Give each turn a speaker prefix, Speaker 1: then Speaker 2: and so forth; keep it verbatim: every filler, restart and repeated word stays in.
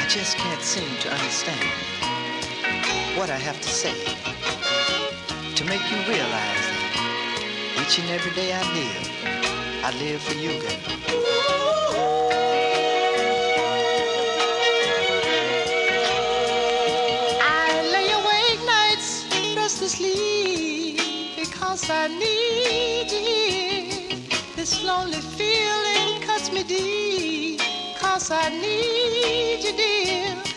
Speaker 1: just can't seem to understand what I have to say to make you realize that each and every day I live, I live for you, girl. I lay awake nights restlessly because I need you here. This lonely feeling cuts me deep, 'cause I need you, dear.